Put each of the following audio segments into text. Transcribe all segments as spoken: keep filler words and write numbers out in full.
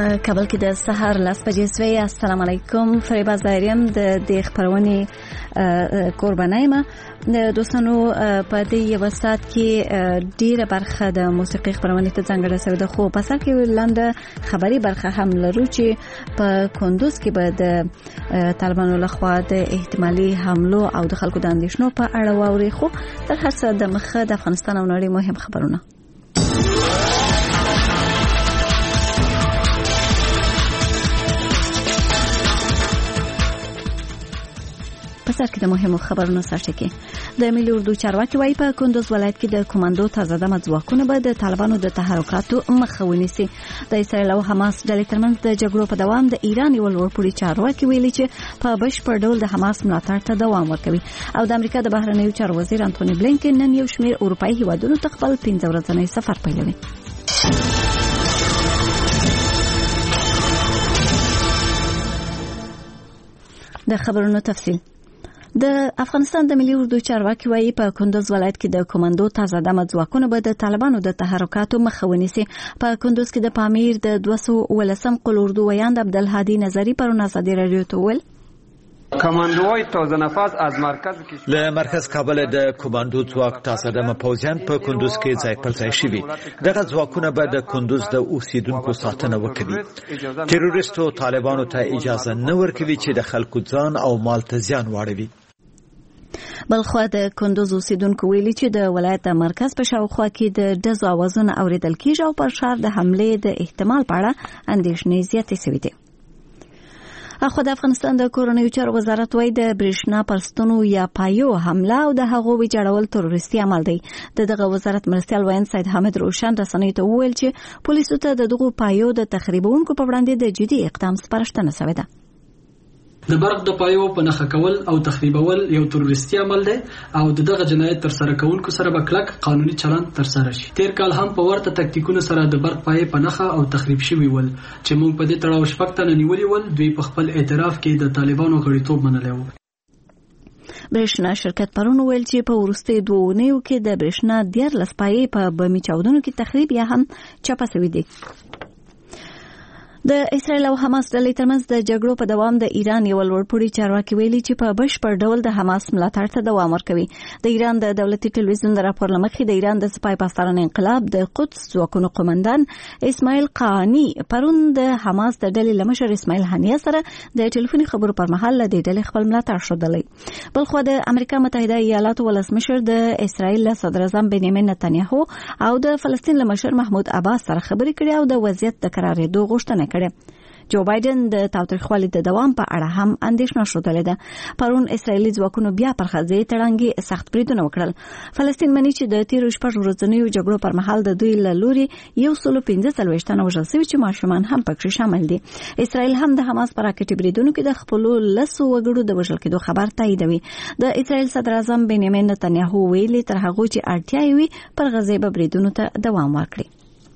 په کابل کې د سحر لاس بجې سوي. السلام علیکم. فریبا زاهریم د دې خبرونې قربانایمه. د دوستانو په دې یو ساعت کې ډیره برخه د موسیقي خبرونې ته ځانګړې شوې ده، خو په سر کې لاندې خبري برخه هم لرو چې په کندوز کې به د طالبانو لخوا د احتمالي حملو او د خلکو د اندېښنو په اړه واوري. خو تر هر څه د مخه د افغانستان او نړۍ مهم خبرونه. پسر کې د مهمو خبرونو سره کې د ملي اردو چارواکي وايي په کندوز ولایت کې د کمانډو تازه دمه ځواکونه به د طالبانو د تحرکاتو مخه ونیسي. د اسرایل او حماس ډلې ترمنځ د جګړو په دوام د ایران یو لوړپوړي چارواکي ویلي چې په بشپړ ډول د حماس ملاتړ ته دوام ورکوي. او د امریکا د بهرنیو چارو وزیر انټونی بلینکن نن یو شمېر اروپایي هیوادونو ته خپل پنځه ورځنی سفر پیلوي. د خبرونو تفصیل. د افغانستان د ملي اردو چارواکي وايي په کندوز ولایت کې د کمانډو تازه دمه ځواکونه به د طالبانو د تحرکاتو مخه ونیسي. په کندوز کې د پامیر د دوه سوه ولسم قل اردو ویاند عبدالهادي نظری پرون ازادي رادیو ته ویل کمانډوای تازه نفس از مرکز له مرکز کابل د کمانډو ځواک تازه دمه پوځیان په کندوز کې ځای پر ځای شوي. دغه ځواکونه به د کندوز د اوسیدونکو ساتنه وکړي. تروریستو طالبانو ته اجازه نه ورکوي چې د خلکو ځان او مال ته زیان واړوي. بلخوا د کندوز اوسیدونکو ویلي چې د ولایت د مرکز په شاوخوا کې د ډزو اوازونه اوریدل کیږي او پر ښار د حملې د احتمال په اړه اندېښنې زیاتې شوې دي. اخو د افغانستان د کورنیو چارو وزارت وايي د برېښنا پرستونو یا پایو حمله او د هغو ویجاړول تروریستي عمل دی. د دغه وزارت مرستیال وایي سید حامد روشن رسنیو ته وویل چې پولیسو ته د دغو پایو د تخریبونکو په وړاندې د جدي اقدام سپارښتنه شوې ده. د برق د پایو په نښه کول او تخریبول یو تروریستي عمل دی او دغه جنایت تر سره کوونکو سره به کلک قانوني چلند تر سره شي. تیر کال هم په ورته تکتیکونو سره د برق پای په نښه او تخریب شوی ول چې موږ په دې تړاو شپږ تنه نیولي ول. دوی په خپل اعتراف کې د طالبانو غړیتوب منلی و. برېښنا شرکت پرون ویل چې په وروستي دوه اونیو کې د برېښنا دیارلس پایې په بمي چاودنو کې تخریب یا هم چپه شوي دي. د اسرایل او حماس ډلې ترمنځ د جګړو په دوام د ایران یو لوړپوړي چارواکي ویلي چې په بشپړ ډول د حماس ملاتړ ته دوام ورکوي. د ایران د دولتي ټلویزیون د راپور لمخې د ایران د سپای پاسداران انقلاب د قدس ځواکونو قومندان اسماعیل قانی پرون د حماس د ډلې لمشر اسماعیل هنیه سره د ټلیفوني خبرو پر مهال د ډلې خپل ملاتړ ښودلی. بلخو د امریکا متحده ایالاتو ولسمشر د اسرایل صدر اعظم بنیامین نتنیاهو او د فلسطین لمشر محمود عباس سره خبرې کړې او د وضعیت د قرارېدو غوښتنه کړې. جو بایدن د تاوتریخوالي د دوام په اړه هم اندېښنه ښودلې ده. پرون اسرایلي ځواکونو بیا پر غزې تړانګې سخت بریدونه وکړل. فلسطین مني چې د تیرو شپږ ورځنیو جګړو پر مهال د دوی له لوري یو سل پنځه څلوېښت تنه وژل شوي چې ماشومان هم پکې شامل دي. اسرایل هم د حماس پر راکټي بریدونو کې د خپلو لسو وګړو د وژل کېدو خبر تاییدوي. د اسرایل صدر اعظم بنیامین نتنیاهو ویلي تر هغه چې اړتیا وي پر غزې به بریدونو ته دوام ورکړي.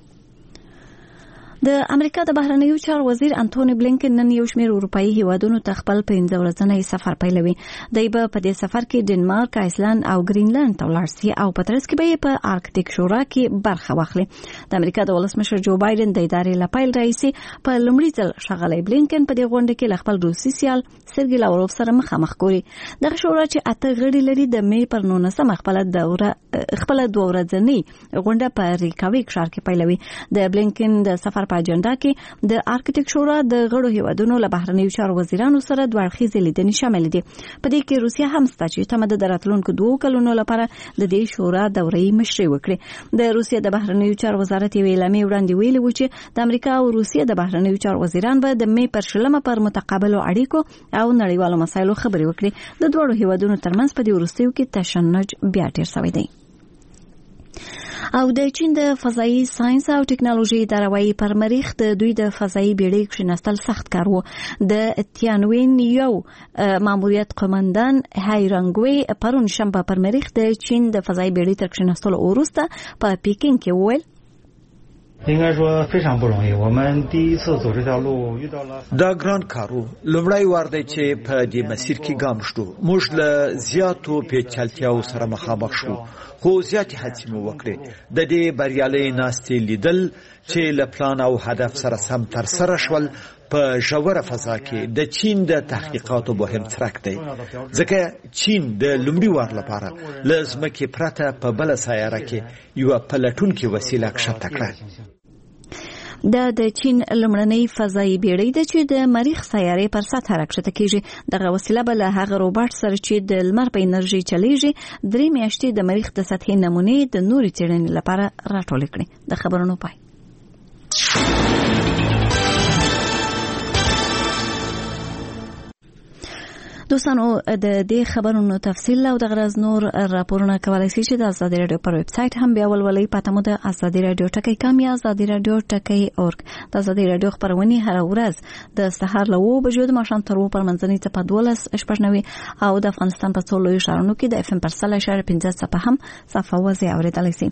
د امریکا د بهرنیو چارو وزیر انټونی بلینکن نن یو شمېر اروپایي هیوادونو ته خپل پنځه ورځنی سفر پیلوي. دی به په دې سفر کې ډنمارک، آیسلند او ګرینلند ته ولاړ شي او په ترڅ کې به یې په ارکټیک شورا کې برخه واخلي. د امریکا د ولسمشر جو بایدن د ادارې له پیل راهیسې په لومړي ځل ښاغلی بلینکن په دې غونډه کې له خپل روسي سیال سرګي لاوروف سره مخامخ ګوري. دغه شورا چې اته غړي لري د مې پر نولسمه خپله دوره خپله دوه ورځنۍ غونډه په ریکاویک ښار کې پیلوي. د بلینکن د سفر په اجنډا کې د ارکټیک شورا د غړو هیوادونو له بهرنیو چارو وزیرانو سره دوه اړخیزې لیدنې شامل دي. په دې کې روسیه هم شته چې تمه ده د راتلونکو دوو کلونو لپاره د دې شورا دورې مشري وکړي. د روسیې د بهرنیو چارو وزارت یې اعلامیه وړاندې ویلي و چې د امریکا او روسیې د بهرنیو چارو وزیران به د مې پر شلمه پر متقابلو اړیکو او نړیوالو مسایلو خبرې وکړي. د دوه هیوادونو ترمنځ په دې وروستیو کې تشنج بیا ډیر شوی دی. او د چین د فضایي ساينس او ټکنالوژي اداره وايي پر مریخ د دوی د فضایي بیړۍ کښیناستل سخت کار وو. د تیانوین یو ماموریت قومندان هایرانګوي پرون شنبه پر مریخ د چین د فضایي بیړۍ تر کښیناستلو وروسته په پیکینګ کې وویل 应该说非常不容易，我们第一次走这条路遇到了 دا ګران کارو لومړی وار دی چې په دې مسیر کې ګام شو موږ له زیاتو پیچلتیاو سره مخامخ شو خو زیاتې هڅې مو وکړې د دې بریالۍ ناستې لیدل چې له پلان او هدف سره سم ترسره شول په ژوره فضا کې د چین د تحقیقاتو مهم څرک دی ځکه چین د لومړي وار لپاره له ځمکې پرته په بله سیاره کې یوه پلټونکې وسیله کښته کړه دا د چین لمړنۍ فضایي بیړۍ ده چې د مریخ سیارې پر سطح راکښته کیږي دغه وسیله به له هغه روباټ سره چې د لمر په انرژي چلیږي درې میاشتې د مریخ د سطحې نمونې د نورې څېړنې لپاره راټولې کړي د خبرونو پای دوستانو د دې خبرونو تفصیل او د غرض نور راپورونه کولای شئ چې د ازادي رادیو پر ویب سټ هم بیا ولولئ پته مو د ازادي رادیو ټکی کام یا ازادي رادیو ټکی اورګ د ازادي رادیو خبرونه هر ورځ د سهار له وو بجو د ماښام تر وو پر منځنۍ ته په دولس شپږنوي او د افغانستان په څو لویو ښارونو کې د اف ام پر سل اشاره پنځه څپه هم صفه وځي اوریدلای شئ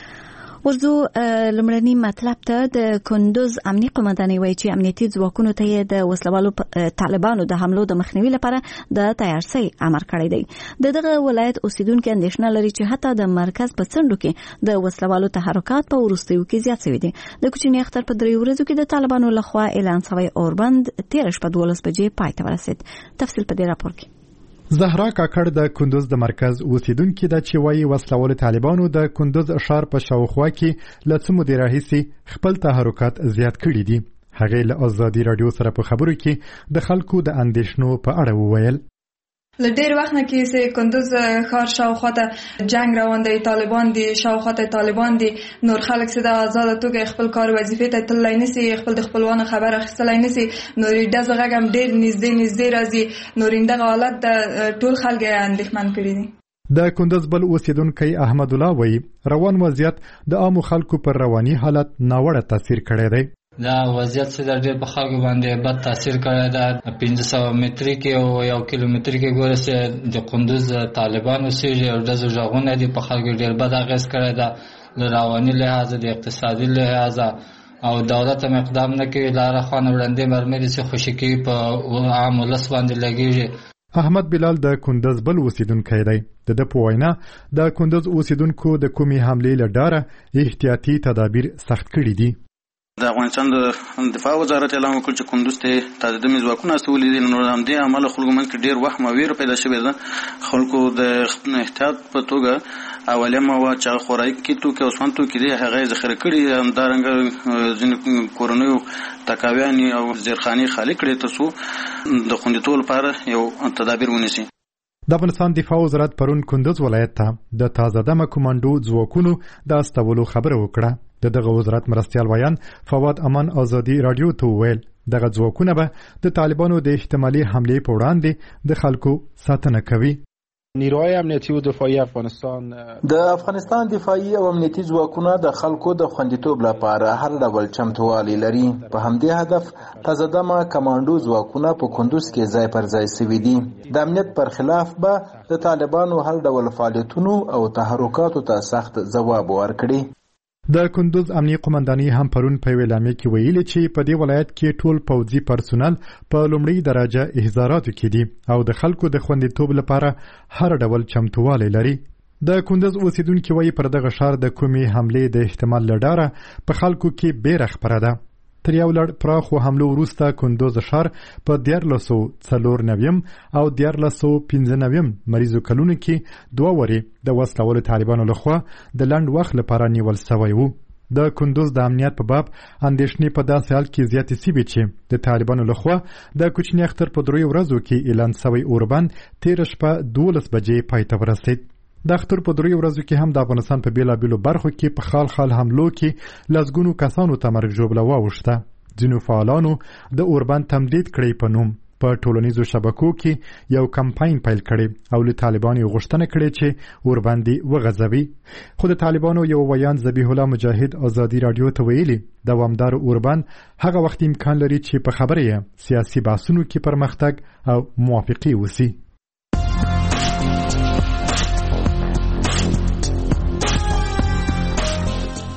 ورزو لمړنی مطلب ته د کندوز امنیتي قومندانۍ وایي چې امنیتي ځواکونو ته د وسلوالو طالبانو د حملو د مخنیوي لپاره د تیارسۍ امر کړی دی د دغه ولایت اوسیدونکو اندېښنه لري چې حتی د مرکز په څنډو کې د وسلوالو تحرکات په وروستیو کې زیات شوي دي د کوچني اختر په درې ورځو کې د طالبانو لخوا اعلان شوی اوربند تیر شپه دولس بجې پای ته ورسید تفصیل په دې راپور کې زهرا کاکړ د کندوز د مرکز اوسیدونکو د چوي وسلوال طالبانو د کندوز ښار په شاوخوا کې له څو مودې راهیسې خپل تحرکات زیات کړي دي هغه له ازادي رادیو سره په خبرو کې د خلکو د اندېښنو په اړه وویل له ډېر وخت نه کې چې کندوز ښار شاوخوا ته جنگ روان دی طالبان دي شاوخوا ته طالبان دي نور خلک چې د آزاد توګه خپل کار وظیفې ته تللی نشي خپل د خپلوانو خبر اخیستلی نشي نور ډزه غږ هم ډېر نږدې نږدې راځي نور دغه حالت د ټول خلک اندېښمن کړي دي د کندوز بل اوسیدونکی احمد الله وایي روان وضعیت د عامو خلکو پر رواني حالت ناوړه تاثیر کړی دی دا وضعیت چې د ډېر په خلکو باندې بد تاثیر کړی ده پنځه سوه متري کې او یو کیلومتر کې ګوره چې د کندوز طالبان اوسېږي او ډزو غږونه دي په خلکو ډېر بد اغېز کړی ده له رواني لحاظه د اقتصادي لحاظه او دولت هم اقدام نه کوي لاره خوانه وړاندې مرمۍ دي چې خوشي کوي په عام ولس باندې لګېږي احمد بلال د کندوز بل اوسیدونکی دی د ده په وینا د کندوز اوسیدونکو د کومې حملې له ډاره احتیاطي تدابیر سخت کړي دي د افغانستان د دفاع وزارت اعلان وکړ چې کندوز ته تعدادي ځواکونه استولي دي نو همدې عمله خلکو منځ کې ډېر وهم او ویره پیدا شوې ده خلکو د احتیاط په توګه اولیم او چې خوراک کې توکي او سون توکي دي هغه ذخیره کړي همدارنګه ځینې کورنیو تکاویانې او زیرخانې خالي کړي ترڅو د خوندیتوب لپاره یو تدابیر ونیسي د افغانستان دفاع وزارت پرون کندوز ولایت ته د تازه دمه کمانډو ځواکونو د استولو خبره وکړه د دغه وزارت مرستیال ویان فواد امان ازادي رادیو ته وویل دغه ځواکونه به د طالبانو د احتمالي حملې په وړاندې د خلکو ساتنه کوي نیروهای امنیتی و دفاعی افغانستان د افغانستان دفاعي او امنیتي ځواکونه د خلکو د خوندیتوب لپاره هر ډول چمتووالی لري په همدې هدف تازه دمه کمانډو ځواکونه په کندوز کې ځای پر ځای شوي دي د امنیت پر خلاف به د طالبانو هر ډول فعالیتونو او تحرکاتو ته سخت ځواب ورکړي د کندوز امنیتي قومندانۍ هم پرون په اعلامیه کې ویلي چې په دې ولایت کې ټول پوځي پرسونل په لومړۍ درجه احضاراتو کې دي او د خلکو د خوندیتوب لپاره هر ډول چمتووالی لري د کندوز اوسیدونکو وایي پر دغه ښار د کومې حملې د احتمال له ډاره په خلکو کې بیره خپره ده تر یو لړ پراخو حملو وروسته کندوز ښار په دیارلس سوه څلور نویم او دیارلس سوه پنځه نویم مریضو کلونو کې دوه ورې د وسلوالو طالبانو لخوا د لنډ وخت لپاره نیول سوی و د کندوز د امنیت په باب اندېښنې په داسې حال کې زیاتې سوي چې د طالبانو لخوا د کوچني اختر په دریو ورځو کې اعلان سوی اوربند تېره شپه دولس بجې پای ته ورسېد د اختر په دریو ورځو کې هم د افغانستان په بېلابېلو برخو کې په خال خال حملو کې لسګونو کسانو ته مرګ ژوبله واوښته ځینو فعالانو د اوربند تمدید کړی په نوم په ټولنیزو شبکو کې یو کمپاین پیل کړی او له طالبانو غوښتنه کړې چې اوربند وغځوي خو د طالبانو یو ویان ذبیح الله مجاهد ازادي رادیو ته ویلي دوامدار اوربند هغه وخت امکان لري چې په خبره یې سیاسي بحثونو کې پرمختګ او موافقي وسی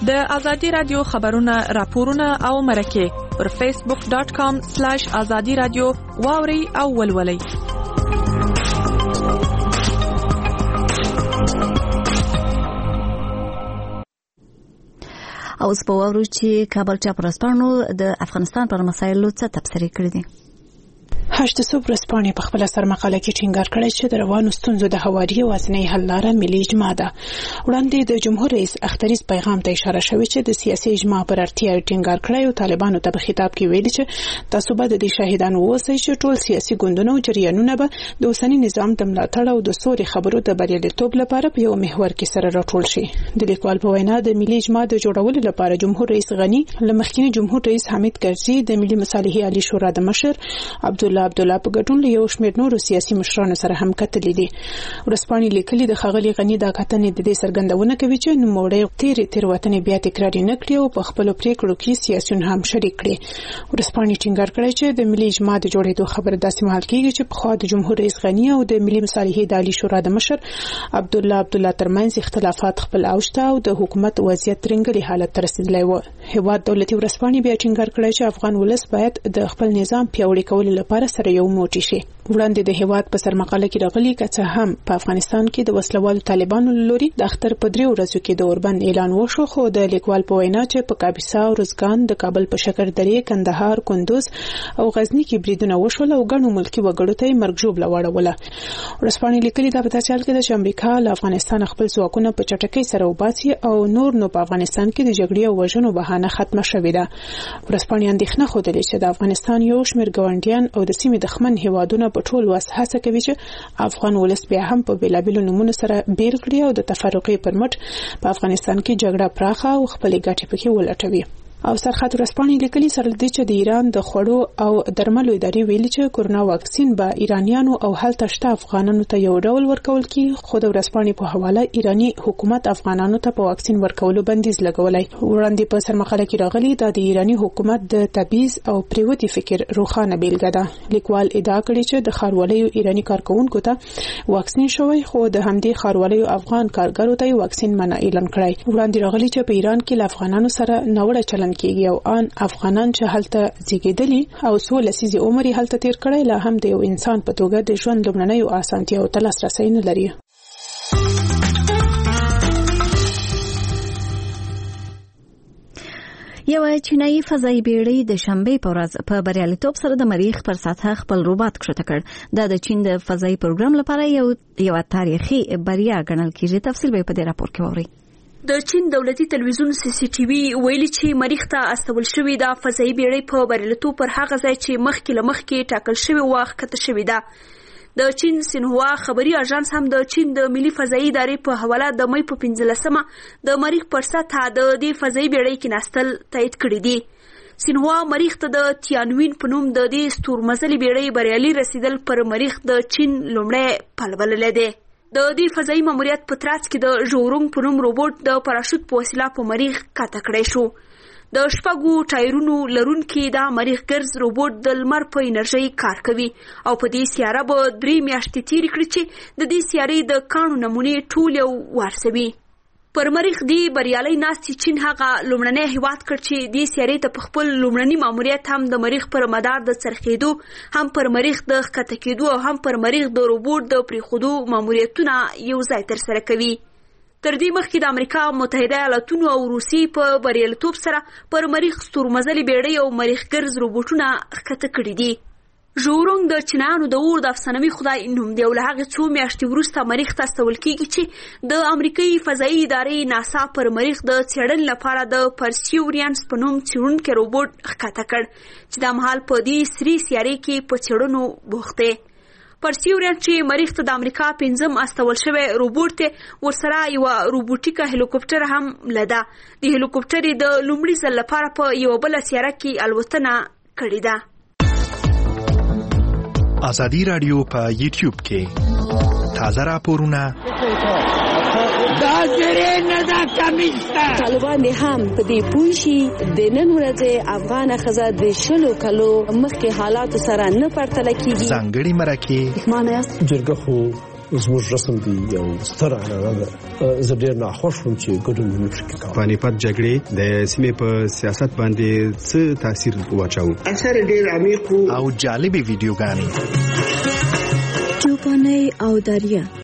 د ازادي رادیو خبرونه راپورونه او مرکه پر فیسبوک ډاټ کام سلیش ازادي رادیو واوري او ولولئ. او اوس په واورو چې کابل چاپرسپانو د افغانستان پر مسایلو څه تبصرې کړې دي. هشت صبح رسپانې په خپل سر مقاله کې ټینګار کړی چې د روانو ستونزو د هواري وازنې حل لاره ملي اجماع ده. وړاندې د جمهور رئیس اختریز پیغام ته اشاره شوې چې د سیاسي اجماع پر اړتیا ټینګار کړی او طالبانو ته په خطاب کې ویلي چې تاسو به د دې شاهدان اوسئ چې ټول سیاسي ګوندونه او جریانونه به د اوسني نظام د ملاتړ او د سوري خبرو د بریالیتوب لپاره په یو محور کې سره راټول شي. د لیکوال په وینا د ملي اجماع د جوړولو لپاره جمهور رئیس غنی له مخکینی جمهور رئیس حمید کرزي د ملي مصالحې عالی شورا د مشر عبدالله عبدالله په ګډون له یو شمېر نورو سیاسي مشرانو سره هم کتلې دي. ورسپانې لیکلي د ښاغلي غني دا کتنې د دې څرګندونه کوي چې نوموړی تېرې تېروتنې بیا تکرار نه کړي او په خپلو پریکړو کې سیاسیون هم شریک کړي. ورسپانې ټینګار کړی چې د ملي اجماع د جوړېدو خبره داسې مهال کېږي چې پخوا د جمهور رئیس غني او د ملي مصالحې د عالی شورا د مشر عبدالله عبدالله ترمنځ اختلافات خپل اوج ته او د حکومت وضعیت ترنګلي حالت ته رسېدلی و. هېواد دولتي ورسپانې بیا ټینګار کړی چې افغان ولس باید د خپل نظام پیاوړي کولو لپاره سره یو موټی شي. وړاندې د هېواد په سرمقاله کې راغلي که څه هم په افغانستان کې د وسلوالو طالبانو لوري د اختر په درې ورځو کې د اوربند اعلان وشو، خو د لیکوال په وینا چې په کاپیسا او روزګان د کابل په شکر درې، کندهار، کندوز او غزني کې بریدونه وشول او ګڼو ملکي وګړو ته مرګ ژوبله واړوله. ورسپانې لیکلي دا په داسې حال کې ده چې امریکا له افغانستان خپل ځواکونه په چټکۍ سره وباسي او نور نو په افغانستان کې د جګړې او وژنو بهانه ختمه شوې ده. ورسپانې اندېښنه ښودلې چې د افغانستان یو شمېر ګاونډیان او د سیمې دښمن هېوادونه په ټول وس هڅه کوي چې افغان ولس بیا هم په بیلابیلو نمونه سره بیل کړي او د تفرقې پر مټ په افغانستان کې جګړه پراخه او خپلې ګټې پکې ولټوي. او سرحد ورسپانې لیکلي سره دې چې د ایران د خوړو او درملو ادارې ویلي چې کورونا واکسین به ایرانیانو او هلته شته افغانانو ته یو ډول ورکول کی، خو د ورسپانې په حواله ایرانی حکومت افغانانو ته په واکسین ورکولو بندیز لګولای. وړاندې په سرمقاله کې راغلي دا د ایرانی حکومت د تبعیض او پریوتی فکر روښانه بیلګه ده. لیکوال ادعا کړې چې د ښاروالۍ ایرانی کارکونکو ته واکسین شوی، خو د همدې ښاروالۍ افغان کارګرو ته واکسین منع اعلان کړی. وړاندې راغلي چې په ایران کې له افغانانو سره ناوړه چلند کېږي او ان افغانان چې هلته زیږیدلي او څو لسیزې عمر یې هلته تیر کړی لا هم د یو انسان په توګه د ژوند لومړنیو اسانتیاوو ته لاسرسی نه لري. یو چینایي فضایي بیړۍ د شنبې په ورځ په بریالیتوب سره د مریخ پر سطح خپل روباټ کښته کړ. دا د چین د فضایي پروګرام لپاره یو یو تاریخي بریا ګڼل کېږي. تفصیل به په دې راپور کې واورئ. د چین دولتي تلویزیون سی سی ټي وي ویلي چې مریخ ته استول شوې د فضایي بیړۍ په بریالیتوب پر هغه ځای چې مخکې له مخکې ټاکل شوی وخت کته شوې ده. د چین سینهوا خبري اژانس هم د چین د ملي فضایي ادارې په حواله د مې په پنځلسمه د مریخ پر سطح د دې فضایي بیړۍ کې ناستل تایید کړی دی. سینهوا مریخ ته د تیانوین په نوم د دې ستورمزلي بیړۍ بریالي رسیدل پر مریخ د چین لومړی پل بللی دی. د دې فضایي ماموریت په ترڅ کې د ژورونګ په نوم روبوټ د پاراشوت په وسیله په مریخ کته کړی شو. د شپږو ټایرونو لرونکي دا مریخ ګرځ روبوټ د لمر په انرژۍ کار کوي او په دې سیاره به درې میاشتې تیرې کړي چې د دې سیارې د کاڼو نمونې ټول یو وارسوي. پر مریخ دی بریالي ناستي چین هغه لومړنی هیواد کړ چې دې سیارې ته په خپل لومړني ماموریت هم د مریخ پر مدار د څرخېدو، هم پر مریخ د ښکته کېدو او هم پر مریخ د روبوټ د پرېښودو ماموریتونه یو ځای ترسره کوي. تر دې مخکې د امریکا متحده ایالاتونو او روسیې په بریالیتوب سره پر مریخ ستورمزلي بیړۍ او مریخ ګرځ روبوټونه ښکته کړي دي. ژورونګ د چینایانو د اور د افسانوي خدای نوم دی او له هغې څو میاشتې وروسته مریخ ته استول کېږي چې د امریکایي فضایي ادارې ناسا پر مریخ د څېړنې لپاره د پرسیورینس په نوم څېړونکی روبوټ ښکته کړ چې دا مهال په دې سرې سیارې کې په څېړنو بوخت دی. پرسیورینس چې مریخ ته د امریکا پنځم استول شوی روبوټ دی، ورسره یوه روبوټیکه هلیکوپټر هم لده. د هلیکوپټر یې د لومړي ځل لپاره په یوه بله سیاره کې الوتنه کړې ده. ازادي رادیو په یوټیوب کې تازه راپورونه دا زری نه دا کمیسته طالبان هم په دې پوه شي د نن ورځې افغان ښځه د شلو کلو مخکې حالاتو سره نه پرتله کېږي. ځانګړي مرکې معنی جرګه خو زموږ رسم دی یو ستر عنعنه ده. زه ډېر ناخوښ وم چې ګډون مې پکې کاوه. پانیپت جګړې د سیمې په سیاست باندې څه تاثیر واچاوه؟ اثر ډېر عمیق او جالبې ویډیوګانې چوپانۍ او دریا